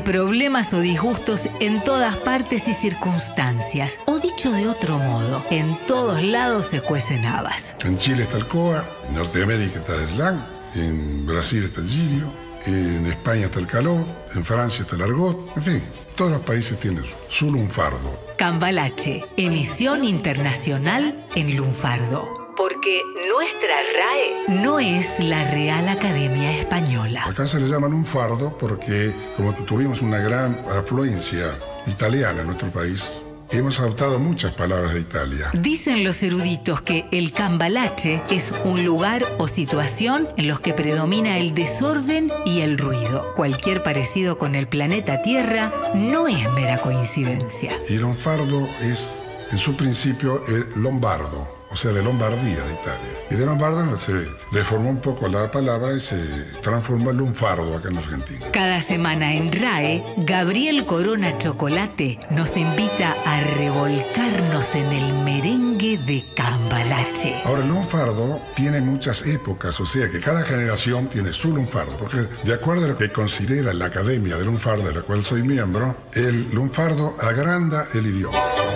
problemas o disgustos en todas partes y circunstancias. O dicho de otro modo, en todos lados se cuecen habas. En Chile está el coa, en Norteamérica está el slang, en Brasil está el giglio, en España está el calor, en Francia está el argot, en fin, todos los países tienen su lunfardo. Cambalache, emisión internacional en lunfardo. Porque nuestra RAE no es la Real Academia Española. Acá se le llama lunfardo porque, como tuvimos una gran afluencia italiana en nuestro país, hemos adoptado muchas palabras de Italia. Dicen los eruditos que el cambalache es un lugar o situación en los que predomina el desorden y el ruido. Cualquier parecido con el planeta Tierra no es mera coincidencia. Y lunfardo es, en su principio, el lombardo. O sea, de Lombardía, de Italia. Y de Lombardo se deformó un poco la palabra y se transformó en lunfardo acá en Argentina. Cada semana en RAE, Gabriel Corona Chocolate nos invita a revolcarnos en el merengue de Cambalache. Ahora, el lunfardo tiene muchas épocas, o sea que cada generación tiene su lunfardo, porque de acuerdo a lo que considera la Academia de Lunfardo, de la cual soy miembro, el lunfardo agranda el idioma.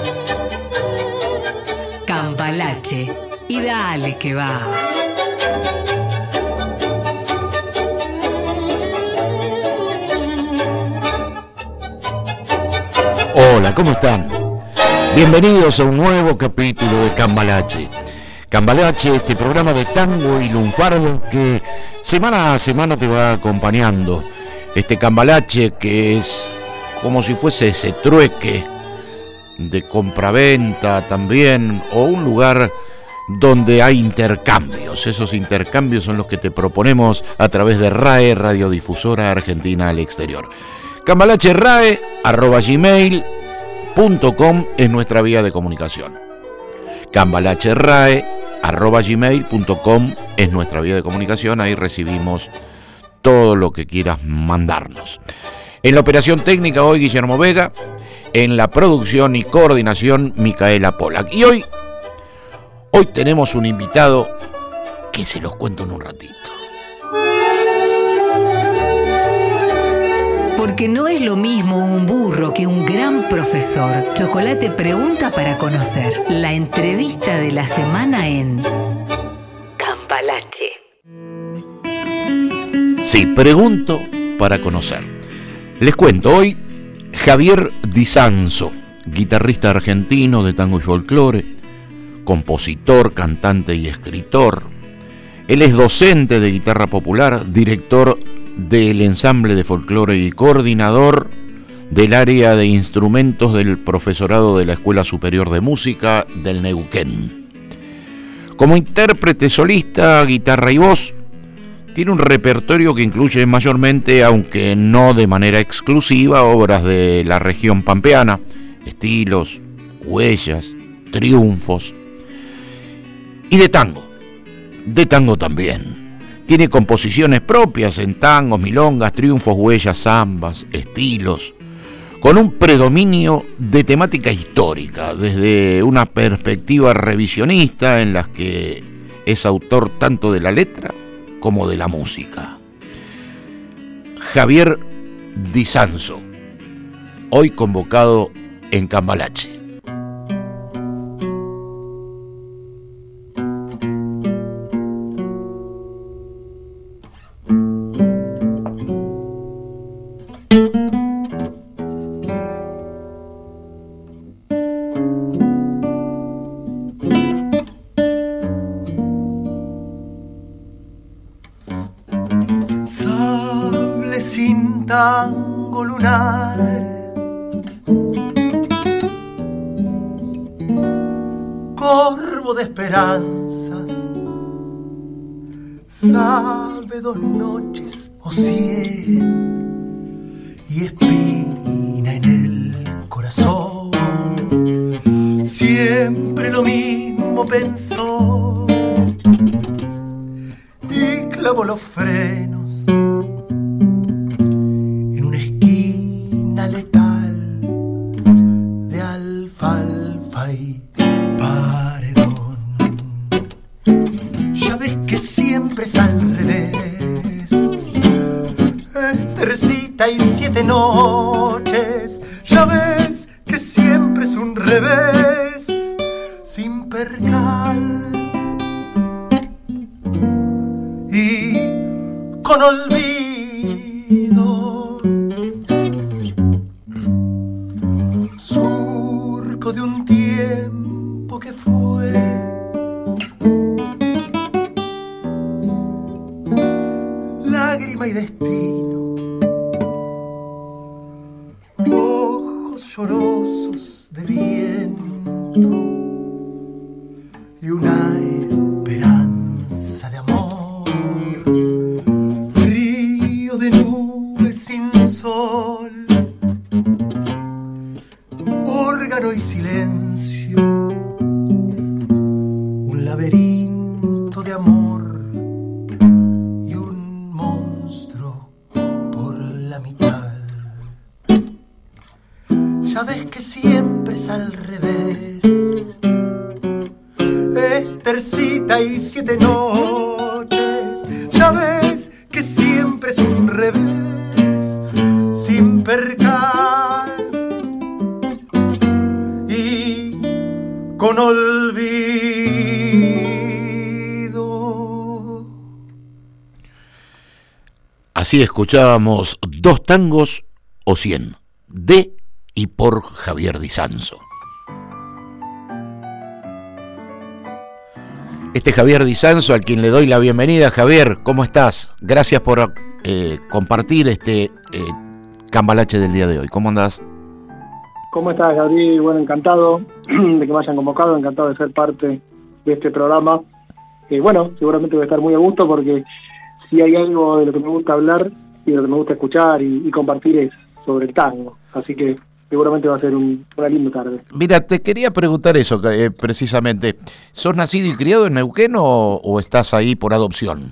Cambalache, y dale que va. Hola, ¿cómo están? Bienvenidos a un nuevo capítulo de Cambalache. Cambalache, este programa de tango y lunfardo que semana a semana te va acompañando. Este Cambalache que es como si fuese ese trueque de compraventa también, o un lugar donde hay intercambios. Esos intercambios son los que te proponemos a través de RAE, Radiodifusora Argentina al Exterior. cambalache@gmail.com es nuestra vía de comunicación. cambalache@gmail.com es nuestra vía de comunicación. Ahí recibimos todo lo que quieras mandarnos. En la operación técnica hoy Guillermo Vega, en la producción y coordinación Micaela Polak. Y hoy tenemos un invitado que se los cuento en un ratito. Porque no es lo mismo un burro que un gran profesor. Chocolate pregunta para conocer. La entrevista de la semana en Cambalache. Sí, pregunto para conocer. Les cuento hoy. Javier Di Sanzo, guitarrista argentino de tango y folclore, compositor, cantante y escritor. Él es docente de guitarra popular, director del ensamble de folclore y coordinador del área de instrumentos del profesorado de la Escuela Superior de Música del Neuquén. Como intérprete solista, guitarra y voz, tiene un repertorio que incluye mayormente, aunque no de manera exclusiva, obras de la región pampeana, estilos, huellas, triunfos, y de tango también. Tiene composiciones propias en tangos, milongas, triunfos, huellas, zambas, estilos, con un predominio de temática histórica, desde una perspectiva revisionista en las que es autor tanto de la letra como de la música. Javier Di Sanzo, hoy convocado en Cambalache. Sable sin tango lunar, corvo de esperanzas, sabe 2 noches o 100 y espina en el corazón. Siempre lo mismo pensó y clavó los frenos en una esquina letal de alfalfa y paredón. Ya ves que siempre es al revés. Este recito tercita y 7 noches, ya ves que siempre es un revés sin percal y con olvido, surco de un tiempo que fue. Lágrima y destino, ojos llorosos de viento y una esperanza de amor, río de nubes sin sol, órgano y silencio, un laberinto de amor. Ya ves que siempre es al revés, es tercita y 7 noches, ya ves que siempre es un revés sin percal y con olvido. Así escuchábamos 2 tangos o 100 de y por Javier Disanzo. Este es Javier Disanzo, al quien le doy la bienvenida. Javier, ¿cómo estás? Gracias por compartir este cambalache del día de hoy. ¿Cómo andás? ¿Cómo estás, Gabriel? Bueno, encantado de que me hayan convocado, encantado de ser parte de este programa. Bueno, seguramente voy a estar muy a gusto porque si hay algo de lo que me gusta hablar y de lo que me gusta escuchar y compartir es sobre el tango. Así que seguramente va a ser una linda tarde. Mira, te quería preguntar eso precisamente. ¿Sos nacido y criado en Neuquén o estás ahí por adopción?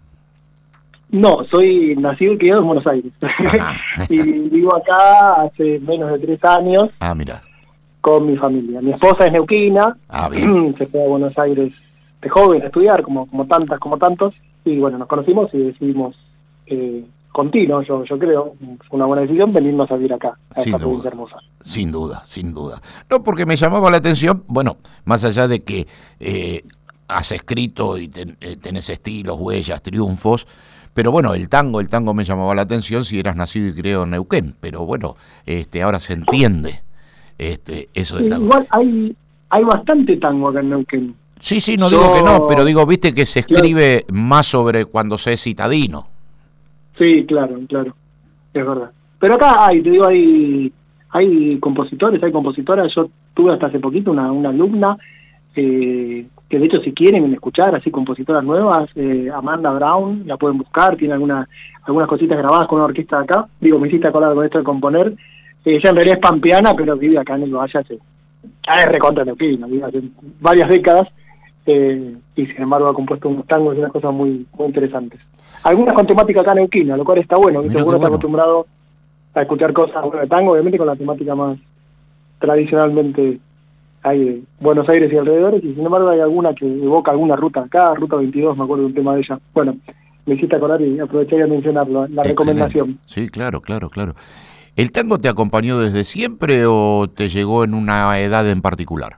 No, soy nacido y criado en Buenos Aires. Y vivo acá hace menos de 3 años. Ah, mira. Con mi familia. Mi esposa es neuquina. Ah, bien. Se fue a Buenos Aires de joven a estudiar, como tantos. Y bueno, nos conocimos y decidimos continuo, yo creo, fue una buena decisión venirnos a vivir acá, a esta provincia hermosa. Sin duda. No, porque me llamaba la atención, bueno, más allá de que has escrito y tenés estilos, huellas, triunfos, pero bueno, el tango me llamaba la atención si eras nacido y criado en Neuquén, pero bueno, ahora se entiende eso del tango. Igual hay bastante tango acá en Neuquén. Sí, no digo que no, pero digo, viste que se escribe más sobre cuando se es citadino. Sí, claro, es verdad. Pero acá hay compositores, hay compositoras. Yo tuve hasta hace poquito una alumna que de hecho si quieren escuchar así compositoras nuevas, Amanda Brown, la pueden buscar, tiene algunas cositas grabadas con una orquesta de acá. Digo, me hiciste acordar con esto de componer. Ella en realidad es pampeana, pero vive acá en el Valle es recontra neuquina, vive hace varias décadas. Y sin embargo ha compuesto unos tangos y unas cosas muy, muy interesantes. Algunas con temática acá neuquina, lo cual está bueno, que seguro está acostumbrado a escuchar cosas de tango, obviamente con la temática más tradicionalmente hay de Buenos Aires y alrededores, y sin embargo hay alguna que evoca alguna ruta acá, Ruta 22, me acuerdo de un tema de ella. Bueno, me hiciste acordar y aproveché de mencionarlo, la recomendación. Sí, claro. ¿El tango te acompañó desde siempre o te llegó en una edad en particular?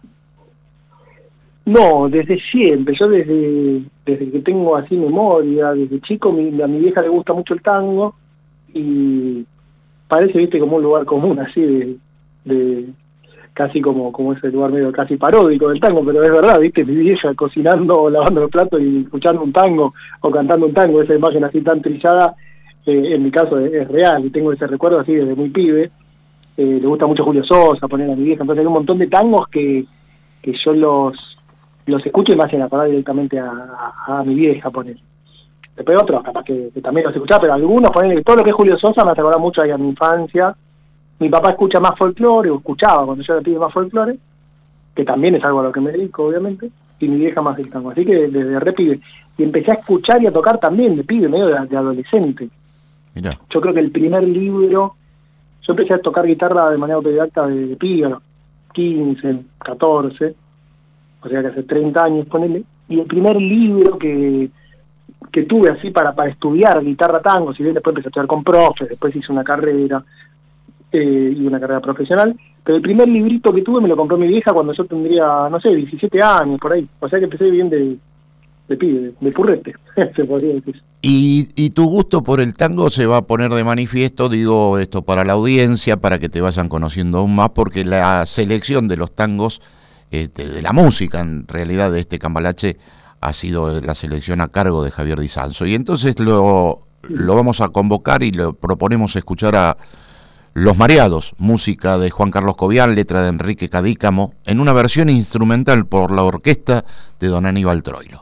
No, desde siempre. Yo desde que tengo así memoria, desde chico, a mi vieja le gusta mucho el tango y parece, viste, como un lugar común así de casi como ese lugar medio casi paródico del tango, pero es verdad, viste, mi vieja cocinando o lavando los platos y escuchando un tango o cantando un tango, esa imagen así tan trillada, en mi caso es real y tengo ese recuerdo así desde muy pibe. Le gusta mucho Julio Sosa, poner a mi vieja, entonces hay un montón de tangos que yo los escucho y me hacen acordar directamente a mi vieja, poner. Después otros, capaz que también los escuchaba, pero algunos, poner todo lo que es Julio Sosa me hace acordar mucho ahí a mi infancia. Mi papá escucha más folclore, o escuchaba cuando yo era pibe más folclore, que también es algo a lo que me dedico, obviamente, y mi vieja más del tango. Así que desde re pibe. Y empecé a escuchar y a tocar también de pibe, medio de adolescente. Mirá. Yo creo que el primer libro, yo empecé a tocar guitarra de manera autodidacta de pibe, a los 15, 14, o sea que hace 30 años, ponele, y el primer libro que que tuve así para estudiar guitarra tango, si bien después empecé a estudiar con profes, después hice una carrera, y una carrera profesional, pero el primer librito que tuve me lo compró mi vieja cuando yo tendría, no sé, 17 años, por ahí. O sea que empecé bien de pibe, de purrete, se podría decir. Y tu gusto por el tango se va a poner de manifiesto, digo esto para la audiencia, para que te vayan conociendo aún más, porque la selección de los tangos, de la música en realidad de este cambalache, ha sido la selección a cargo de Javier Di Sanzo. Y entonces lo vamos a convocar y le proponemos escuchar a Los Mareados, música de Juan Carlos Cobian, letra de Enrique Cadícamo, en una versión instrumental por la orquesta de don Aníbal Troilo.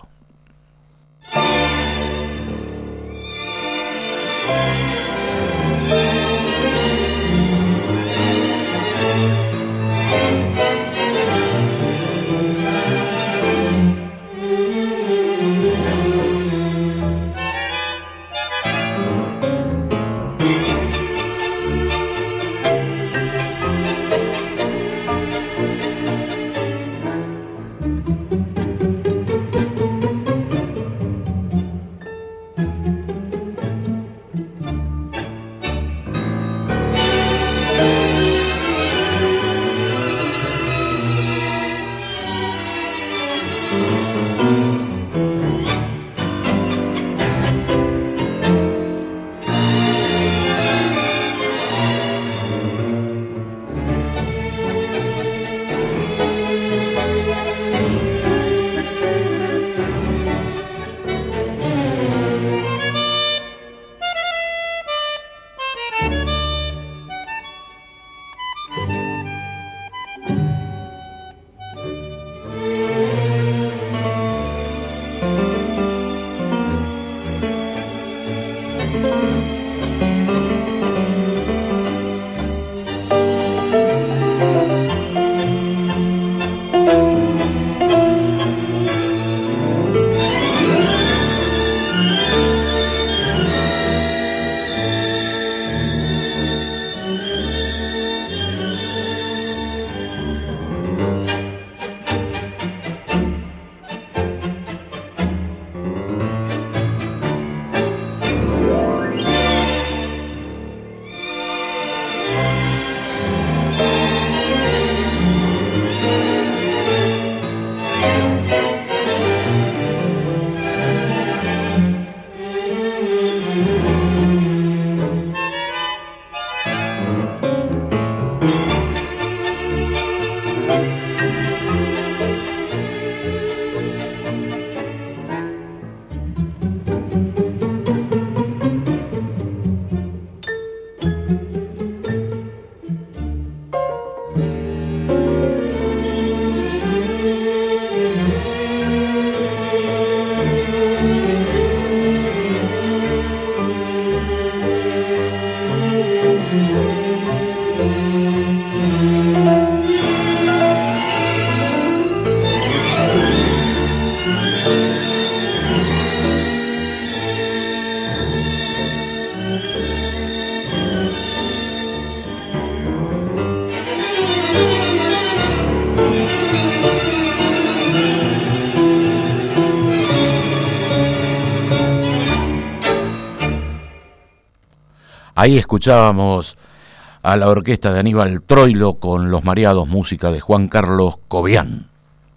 Ahí escuchábamos a la orquesta de Aníbal Troilo con Los Mareados, música de Juan Carlos Cobian.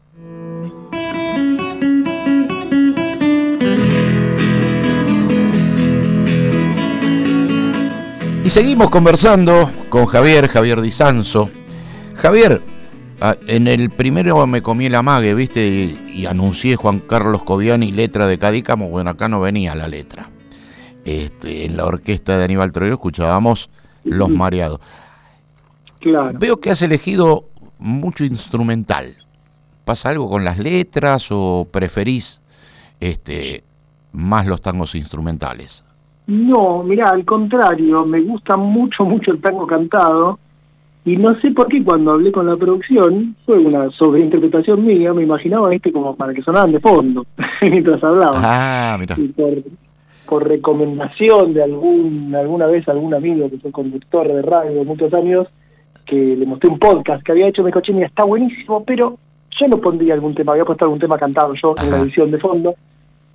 Y seguimos conversando con Javier Di Sanzo. Javier, en el primero me comí el amague, ¿viste? Y anuncié Juan Carlos Cobian y letra de Cadícamo. Bueno, acá no venía la letra. En la orquesta de Aníbal Troilo escuchábamos Los Mareados. Claro. Veo que has elegido mucho instrumental. ¿Pasa algo con las letras o preferís más los tangos instrumentales? No, mirá, al contrario, me gusta mucho el tango cantado, y no sé por qué cuando hablé con la producción, fue una sobreinterpretación mía, me imaginaba como para que sonaban de fondo, mientras hablaba. Ah, mirá. Y por recomendación de alguna vez algún amigo que fue conductor de radio de muchos años, que le mostré un podcast que había hecho, me dijo, che, mira, está buenísimo, pero yo no pondría algún tema, había puesto algún tema cantado yo en la edición de fondo,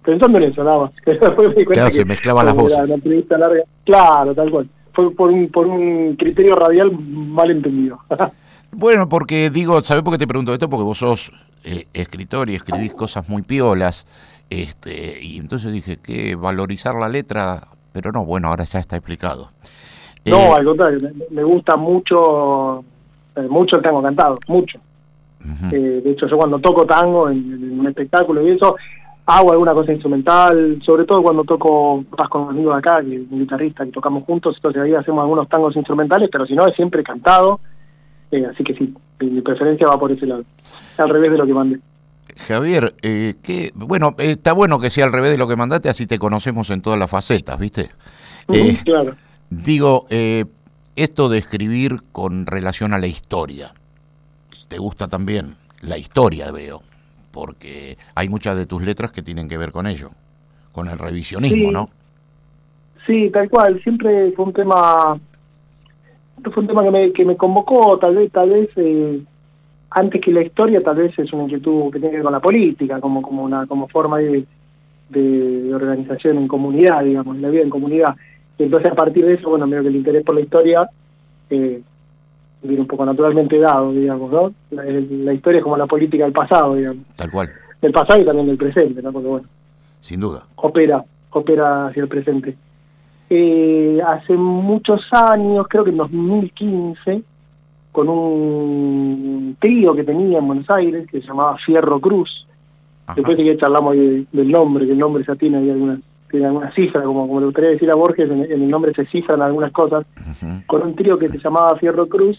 pensando en eso, nada más. Después me di cuenta Claro, se que mezclaban las era voces. una entrevista larga. Claro, tal cual. Fue por un criterio radial mal entendido. Bueno, porque digo, ¿sabés por qué te pregunto esto? Porque vos sos escritor y escribís cosas muy piolas, y entonces dije que valorizar la letra, pero no, bueno, ahora ya está explicado. No, al contrario, me gusta mucho el tango cantado, mucho. De hecho, yo cuando toco tango en un espectáculo y eso, hago alguna cosa instrumental, sobre todo cuando toco notas con amigos de acá, que es un guitarrista, que tocamos juntos, entonces ahí hacemos algunos tangos instrumentales, pero si no, es siempre cantado, así que sí, mi preferencia va por ese lado, al revés de lo que mandé. Javier, bueno, está bueno que sea al revés de lo que mandaste, así te conocemos en todas las facetas, ¿viste? Claro. Digo, esto de escribir con relación a la historia, ¿te gusta también? La historia, veo, porque hay muchas de tus letras que tienen que ver con ello, con el revisionismo, Sí, ¿no? sí, tal cual, siempre fue un tema que me convocó, tal vez antes que la historia, tal vez es una inquietud que tiene que ver con la política, como forma de organización en comunidad, digamos, la vida en comunidad. Y entonces a partir de eso, bueno, medio que el interés por la historia viene un poco naturalmente dado, digamos, ¿no? La historia es como la política del pasado, digamos. Tal cual. Del pasado y también del presente, ¿no? Porque bueno, Sin duda. opera hacia el presente. Hace muchos años, creo que en 2015, con un trío que tenía en Buenos Aires, que se llamaba Fierro Cruz. Ajá. Después sí que charlamos del nombre, que el nombre ya tiene algunas cifras, como le gustaría decir a Borges, en el nombre se cifran algunas cosas. Con un trío que se llamaba Fierro Cruz,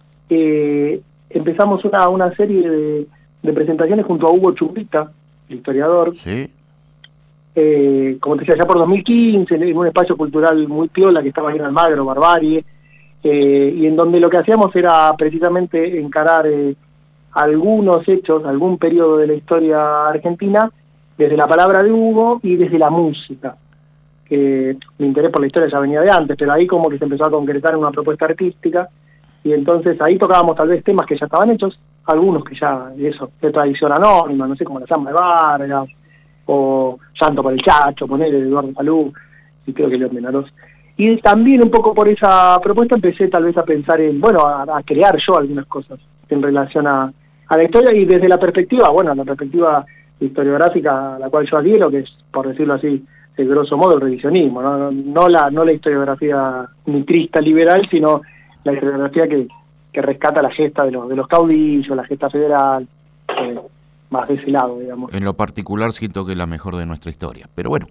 empezamos una serie de presentaciones junto a Hugo Chumbita, el historiador. Sí. Como te decía, ya por 2015, en un espacio cultural muy piola que estaba ahí en Almagro, Barbarie, y en donde lo que hacíamos era precisamente encarar algunos hechos, algún periodo de la historia argentina, desde la palabra de Hugo y desde la música. Mi interés por la historia ya venía de antes, pero ahí como que se empezó a concretar en una propuesta artística, y entonces ahí tocábamos tal vez temas que ya estaban hechos, algunos que ya, de tradición anónima, no sé, como la Samba de Vargas, o Llanto por el Chacho, poner Eduardo Salú, y creo que León Menaros. Y también un poco por esa propuesta empecé tal vez a pensar a crear yo algunas cosas en relación a la historia, y desde la perspectiva historiográfica a la cual yo adhiero, que es, por decirlo así, de grosso modo, el revisionismo, no la historiografía mitrista liberal, sino la historiografía que rescata la gesta de los caudillos, la gesta federal, más de ese lado, digamos. En lo particular siento que es la mejor de nuestra historia, pero bueno,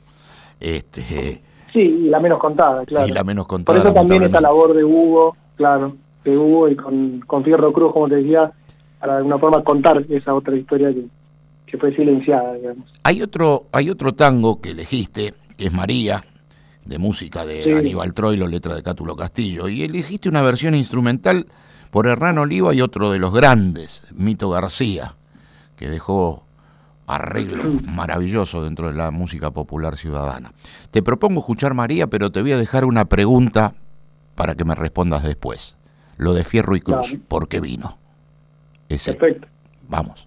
Sí, y la menos contada, claro. Y la menos contada. Por eso también esta labor de Hugo, claro, de Hugo y con Fierro Cruz, como te decía, para de alguna forma contar esa otra historia que fue silenciada, digamos. Hay otro tango que elegiste, que es María, de música de Aníbal Troilo, letra de Cátulo Castillo, y elegiste una versión instrumental por Hernán Oliva y otro de los grandes, Mito García, que dejó arreglos maravillosos dentro de la música popular ciudadana. Te propongo escuchar María, pero te voy a dejar una pregunta para que me respondas después. Lo de Fierro y Cruz, claro. ¿Por qué vino? Perfecto. Vamos.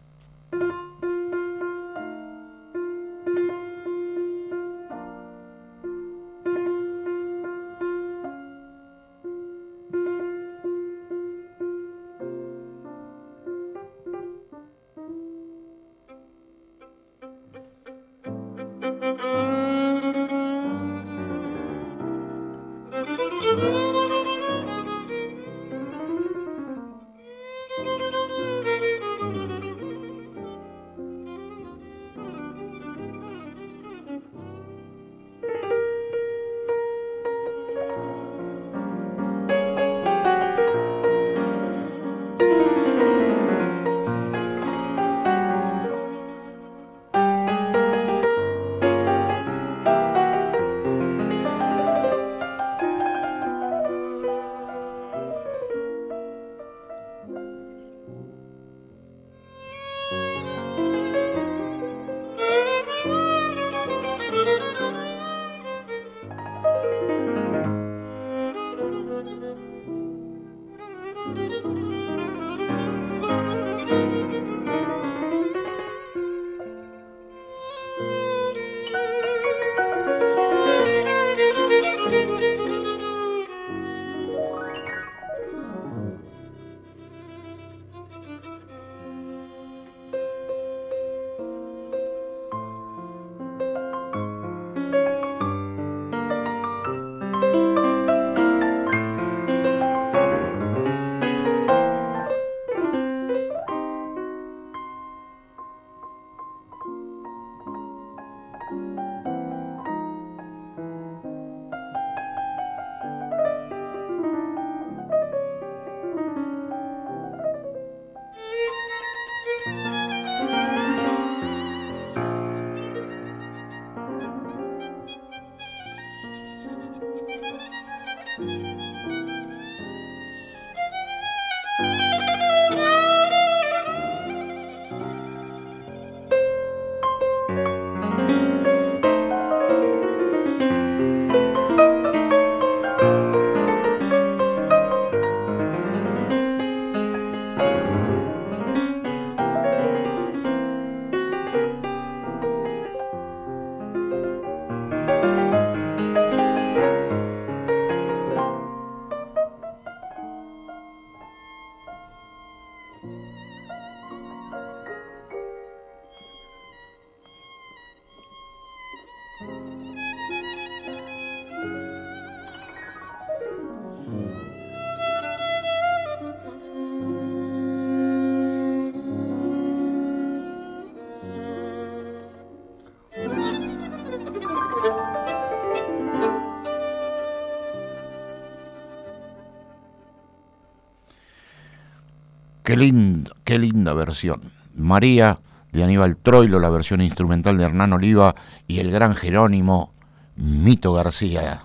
Qué linda versión. María, de Aníbal Troilo, la versión instrumental de Hernán Oliva y el gran Jerónimo Mito García.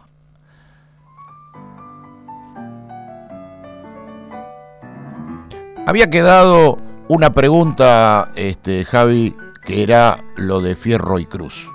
Había quedado una pregunta, Javi, que era lo de Fierro y Cruz.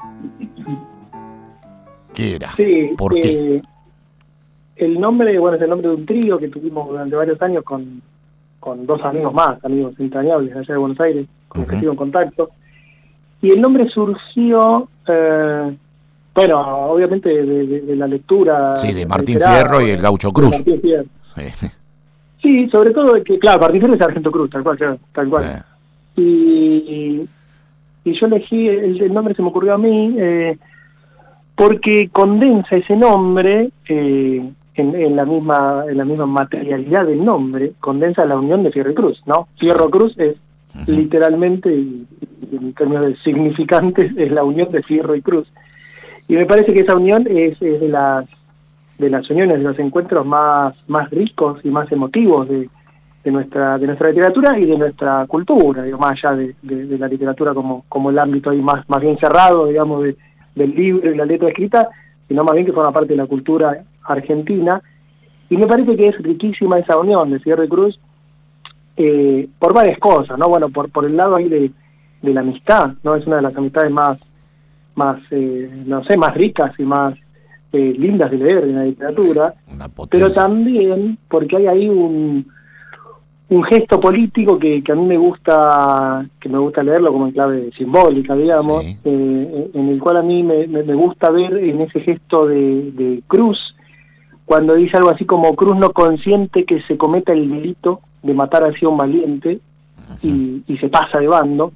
¿Qué era? Sí, ¿Por qué? El nombre, bueno, es el nombre de un trío que tuvimos durante varios años con dos amigos más, amigos entrañables allá de Buenos Aires, con los que sigo en contacto. Y el nombre surgió, bueno, obviamente de la lectura. Sí, de Martín Fierro y el Gaucho Cruz. Martín Fierro. Sí, sobre todo de que, claro, Martín Fierro es Sargento Cruz, tal cual, claro, tal cual. Y yo elegí, el nombre se me ocurrió a mí, porque condensa ese nombre en la misma materialidad del nombre, condensa la unión de Fierro y Cruz, ¿no? Fierro Cruz es literalmente, y en términos de significantes, es la unión de Fierro y Cruz. Y me parece que esa unión es de las uniones, de los encuentros más ricos y más emotivos de nuestra literatura y de nuestra cultura, digo, más allá de la literatura como el ámbito ahí más bien cerrado, digamos, del libro y la letra escrita, sino más bien que forma parte de la cultura argentina. Y me parece que es riquísima esa unión de Fierro y Cruz por varias cosas, ¿no? Bueno, por el lado ahí de la amistad, ¿no? Es una de las amistades más ricas y más lindas de leer en la literatura, pero también porque hay ahí un gesto político que a mí me gusta leerlo como en clave simbólica, digamos, sí. En el cual a mí me gusta ver en ese gesto de Cruz, cuando dice algo así como: Cruz no consiente que se cometa el delito de matar así a un valiente, y se pasa de bando.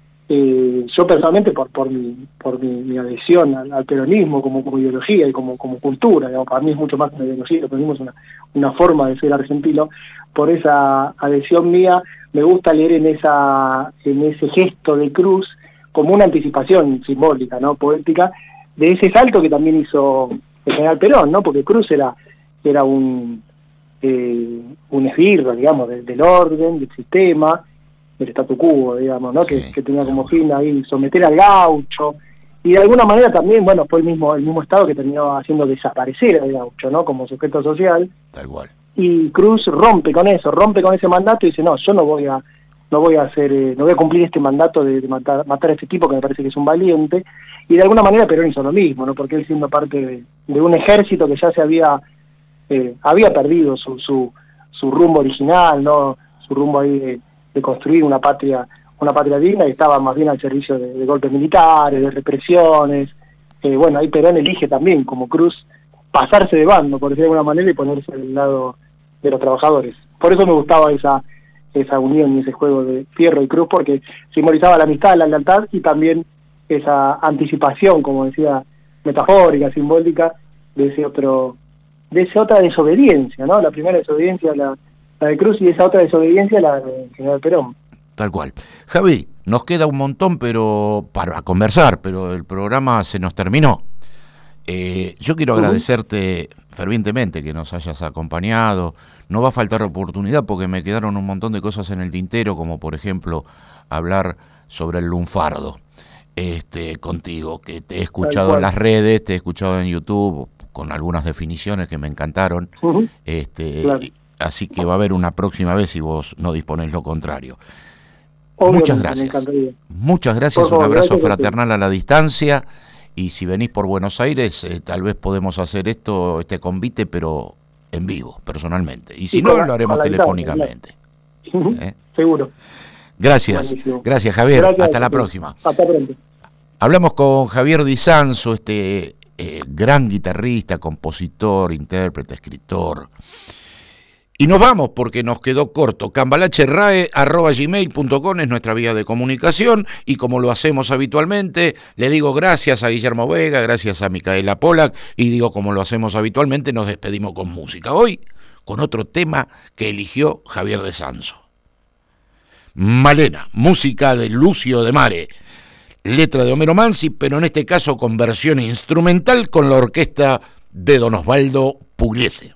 Yo personalmente, por mi adhesión al peronismo como ideología y como cultura, digamos, para mí es mucho más que una ideología, el peronismo es una forma de ser argentino. Por esa adhesión mía me gusta leer en ese gesto de Cruz como una anticipación simbólica, ¿no? Poética, de ese salto que también hizo el general Perón, ¿no? Porque Cruz era un esbirro, digamos, del orden, del sistema, del statu quo, digamos, ¿no? Sí, que tenía como fin ahí someter al gaucho, y de alguna manera también, bueno, fue el mismo Estado que terminó haciendo desaparecer al gaucho, ¿no? Como sujeto social. Tal cual. Y Cruz rompe con ese mandato y dice: no, yo no voy a cumplir este mandato de matar a este tipo que me parece que es un valiente. Y de alguna manera Perón hizo lo mismo, ¿no? Porque él, siendo parte de un ejército que ya se había perdido su rumbo original, ¿no? Su rumbo ahí de construir una patria digna, y estaba más bien al servicio de golpes militares, de represiones. Bueno, ahí Perón elige también, como Cruz, pasarse de bando, por decirlo de alguna manera, y ponerse del lado de los trabajadores. Por eso me gustaba esa unión y ese juego de Fierro y Cruz, porque simbolizaba la amistad, la lealtad, y también esa anticipación, como decía, metafórica, simbólica, de esa otra desobediencia, ¿no? La primera desobediencia, la de Cruz, y esa otra desobediencia, la del general Perón. Tal cual. Javi, nos queda un montón para conversar, pero el programa se nos terminó. Yo quiero agradecerte fervientemente que nos hayas acompañado. No va a faltar oportunidad porque me quedaron un montón de cosas en el tintero, como por ejemplo hablar sobre el lunfardo contigo, que te he escuchado en las redes, te he escuchado en YouTube, con algunas definiciones que me encantaron. Claro. Así que va a haber una próxima vez si vos no disponés lo contrario. Obviamente, Muchas me gracias. encantaría. Muchas gracias, Por favor, un abrazo gracias a ti. fraternal a la distancia. Y si venís por Buenos Aires, tal vez podemos hacer este convite, pero en vivo, personalmente. Y si Y no, con la- lo haremos con la guitarra, telefónicamente. ¿Eh? Seguro. Gracias. Buenísimo. Gracias, Javier. Gracias Hasta a la ti. próxima. Hasta pronto. Hablamos con Javier Di Sanzo, gran guitarrista, compositor, intérprete, escritor. Y nos vamos porque nos quedó corto. cambalacherrae@gmail.com es nuestra vía de comunicación, y como lo hacemos habitualmente, le digo gracias a Guillermo Vega, gracias a Micaela Pollack, y digo como lo hacemos habitualmente, nos despedimos con música. Hoy con otro tema que eligió Javier Di Sanzo. Malena, música de Lucio de Mare, letra de Homero Mansi, pero en este caso con versión instrumental con la orquesta de Don Osvaldo Pugliese.